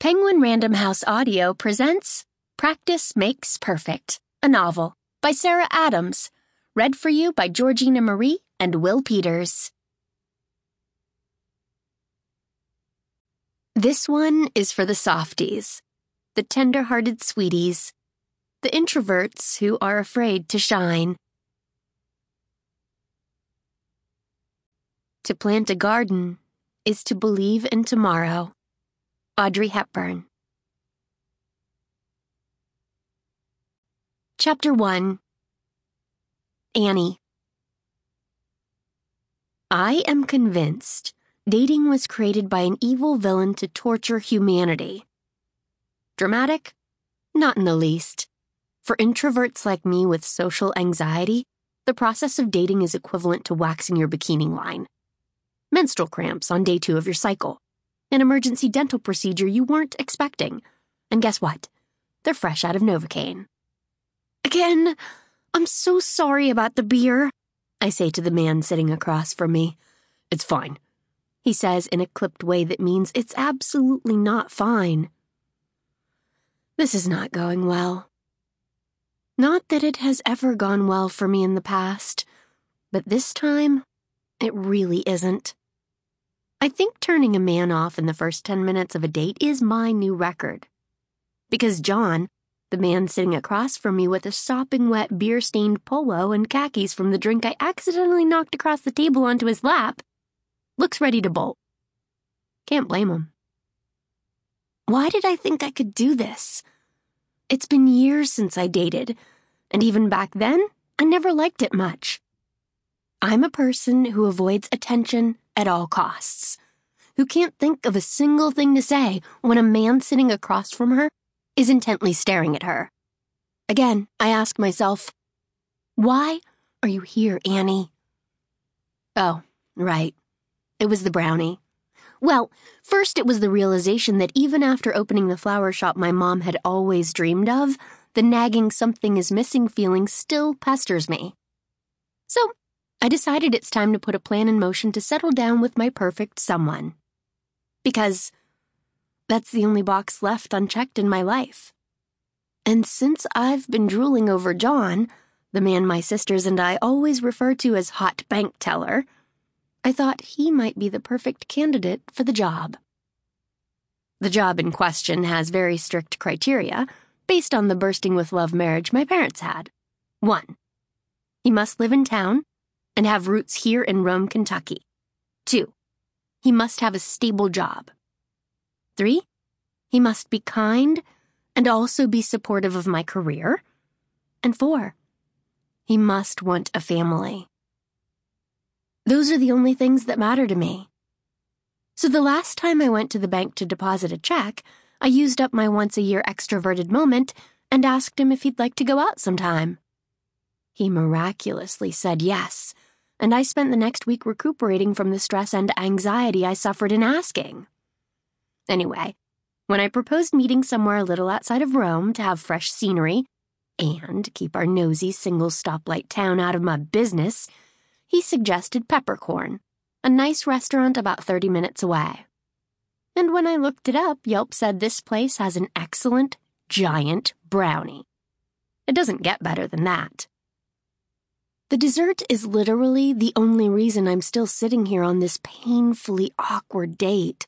Penguin Random House Audio presents Practice Makes Perfect, a novel by Sarah Adams, read for you by Georgina Marie and Will Peters. This one is for the softies, the tender-hearted sweeties, the introverts who are afraid to shine. To plant a garden is to believe in tomorrow. Audrey Hepburn. Chapter 1. Annie. I am convinced dating was created by an evil villain to torture humanity. Dramatic? Not in the least. For introverts like me with social anxiety, the process of dating is equivalent to waxing your bikini line. Menstrual cramps on day 2 of your cycle. An emergency dental procedure you weren't expecting. And guess what? They're fresh out of Novocaine. Again, I'm so sorry about the beer, I say to the man sitting across from me. It's fine, he says in a clipped way that means it's absolutely not fine. This is not going well. Not that it has ever gone well for me in the past, but this time, it really isn't. I think turning a man off in the first 10 minutes of a date is my new record. Because John, the man sitting across from me with a sopping wet beer-stained polo and khakis from the drink I accidentally knocked across the table onto his lap, looks ready to bolt. Can't blame him. Why did I think I could do this? It's been years since I dated, and even back then, I never liked it much. I'm a person who avoids attention at all costs, who can't think of a single thing to say when a man sitting across from her is intently staring at her. Again, I ask myself, why are you here, Annie? Oh, right. It was the brownie. Well, first it was the realization that even after opening the flower shop my mom had always dreamed of, the nagging something is missing feeling still pesters me. So, I decided it's time to put a plan in motion to settle down with my perfect someone. Because that's the only box left unchecked in my life. And since I've been drooling over John, the man my sisters and I always refer to as Hot Bank Teller, I thought he might be the perfect candidate for the job. The job in question has very strict criteria based on the bursting with love marriage my parents had. 1. He must live in town and have roots here in Rome, Kentucky. 2. He must have a stable job. 3. He must be kind and also be supportive of my career. And 4. He must want a family. Those are the only things that matter to me. So the last time I went to the bank to deposit a check, I used up my once-a-year extroverted moment and asked him if he'd like to go out sometime. He miraculously said yes, and I spent the next week recuperating from the stress and anxiety I suffered in asking. Anyway, when I proposed meeting somewhere a little outside of Rome to have fresh scenery and keep our nosy single stoplight town out of my business, he suggested Peppercorn, a nice restaurant about 30 minutes away. And when I looked it up, Yelp said this place has an excellent, giant brownie. It doesn't get better than that. The dessert is literally the only reason I'm still sitting here on this painfully awkward date.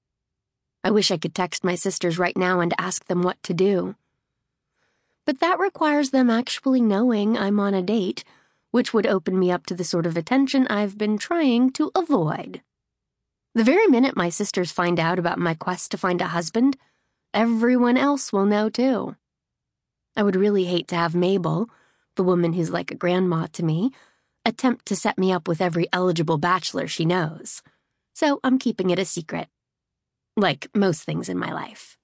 I wish I could text my sisters right now and ask them what to do. But that requires them actually knowing I'm on a date, which would open me up to the sort of attention I've been trying to avoid. The very minute my sisters find out about my quest to find a husband, everyone else will know too. I would really hate to have Mabel, the woman who's like a grandma to me, attempt to set me up with every eligible bachelor she knows. So I'm keeping it a secret. Like most things in my life.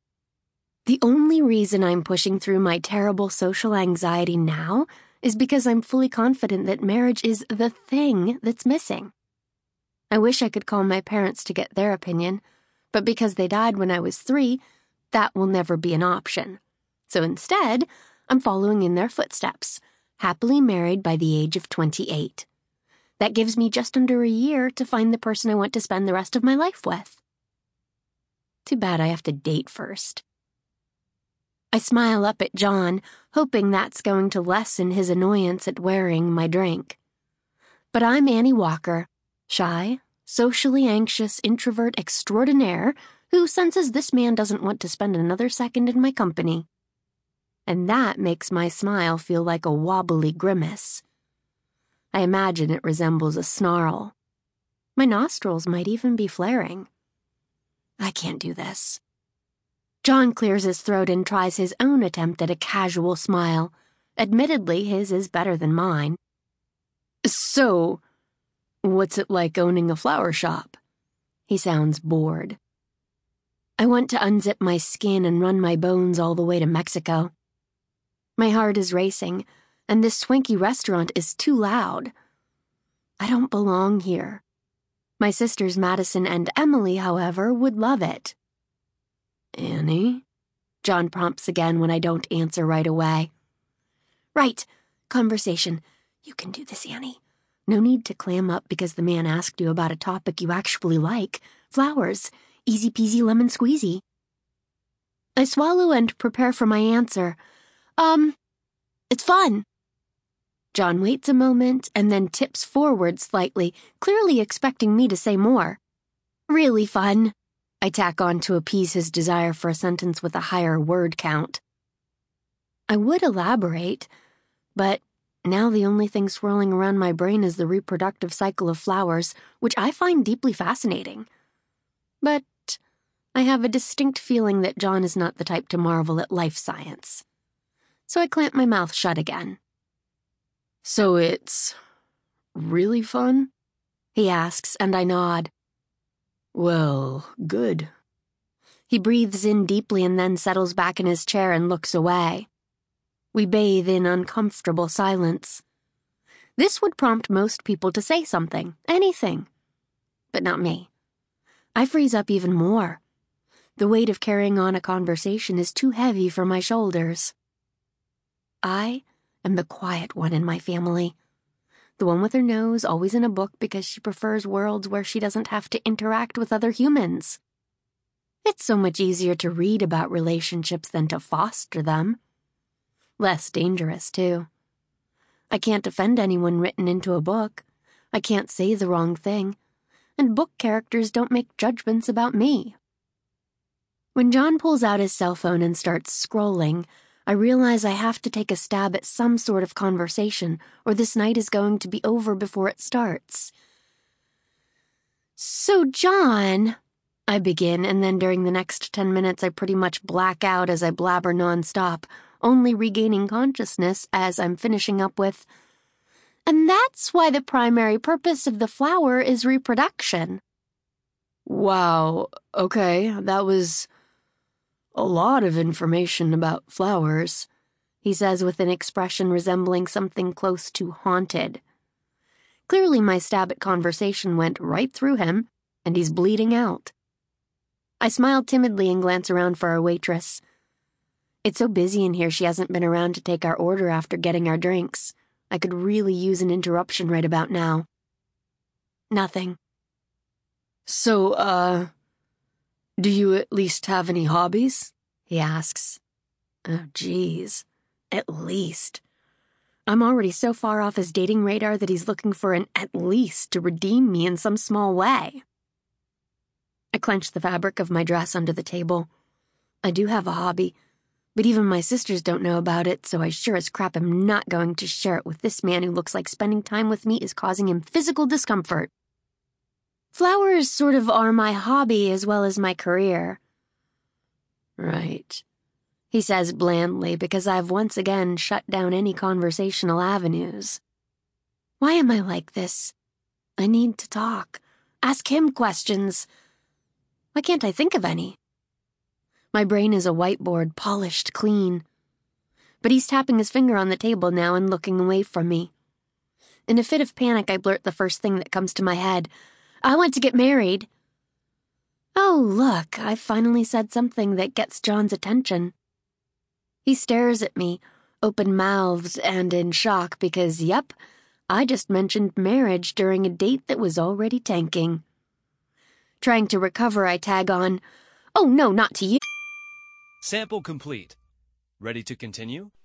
The only reason I'm pushing through my terrible social anxiety now is because I'm fully confident that marriage is the thing that's missing. I wish I could call my parents to get their opinion, but because they died when I was 3, that will never be an option. So instead, I'm following in their footsteps, happily married by the age of 28. That gives me just under a year to find the person I want to spend the rest of my life with. Too bad I have to date first. I smile up at John, hoping that's going to lessen his annoyance at wearing my drink. But I'm Annie Walker, shy, socially anxious introvert extraordinaire who senses this man doesn't want to spend another second in my company. And that makes my smile feel like a wobbly grimace. I imagine it resembles a snarl. My nostrils might even be flaring. I can't do this. John clears his throat and tries his own attempt at a casual smile. Admittedly, his is better than mine. So, what's it like owning a flower shop? He sounds bored. I want to unzip my skin and run my bones all the way to Mexico. My heart is racing, and this swanky restaurant is too loud. I don't belong here. My sisters Madison and Emily, however, would love it. Annie? John prompts again when I don't answer right away. Right. Conversation. You can do this, Annie. No need to clam up because the man asked you about a topic you actually like. Flowers. Easy peasy lemon squeezy. I swallow and prepare for my answer. It's fun. John waits a moment and then tips forward slightly, clearly expecting me to say more. Really fun. I tack on to appease his desire for a sentence with a higher word count. I would elaborate, but now the only thing swirling around my brain is the reproductive cycle of flowers, which I find deeply fascinating. But I have a distinct feeling that John is not the type to marvel at life science. So I clamp my mouth shut again. So it's really fun? He asks, and I nod. Well, good. He breathes in deeply and then settles back in his chair and looks away. We bathe in uncomfortable silence. This would prompt most people to say something, anything. But not me. I freeze up even more. The weight of carrying on a conversation is too heavy for my shoulders. I am the quiet one in my family. The one with her nose always in a book because she prefers worlds where she doesn't have to interact with other humans. It's so much easier to read about relationships than to foster them. Less dangerous, too. I can't offend anyone written into a book. I can't say the wrong thing. And book characters don't make judgments about me. When John pulls out his cell phone and starts scrolling, I realize I have to take a stab at some sort of conversation, or this night is going to be over before it starts. So, John, I begin, and then during the next 10 minutes I pretty much black out as I blabber nonstop, only regaining consciousness as I'm finishing up with, and that's why the primary purpose of the flower is reproduction. Wow, okay, that was a lot of information about flowers, he says with an expression resembling something close to haunted. Clearly my stab at conversation went right through him, and he's bleeding out. I smile timidly and glance around for our waitress. It's so busy in here she hasn't been around to take our order after getting our drinks. I could really use an interruption right about now. Nothing. So, do you at least have any hobbies? He asks. Oh, geez. At least. I'm already so far off his dating radar that he's looking for an at least to redeem me in some small way. I clench the fabric of my dress under the table. I do have a hobby, but even my sisters don't know about it, so I sure as crap am not going to share it with this man who looks like spending time with me is causing him physical discomfort. Flowers sort of are my hobby as well as my career. Right, he says blandly because I've once again shut down any conversational avenues. Why am I like this? I need to talk. Ask him questions. Why can't I think of any? My brain is a whiteboard, polished clean. But he's tapping his finger on the table now and looking away from me. In a fit of panic, I blurt the first thing that comes to my head. I want to get married. Oh, look, I finally said something that gets John's attention. He stares at me, open-mouthed and in shock because, yep, I just mentioned marriage during a date that was already tanking. Trying to recover, I tag on, Oh, no, not to you. Sample complete. Ready to continue?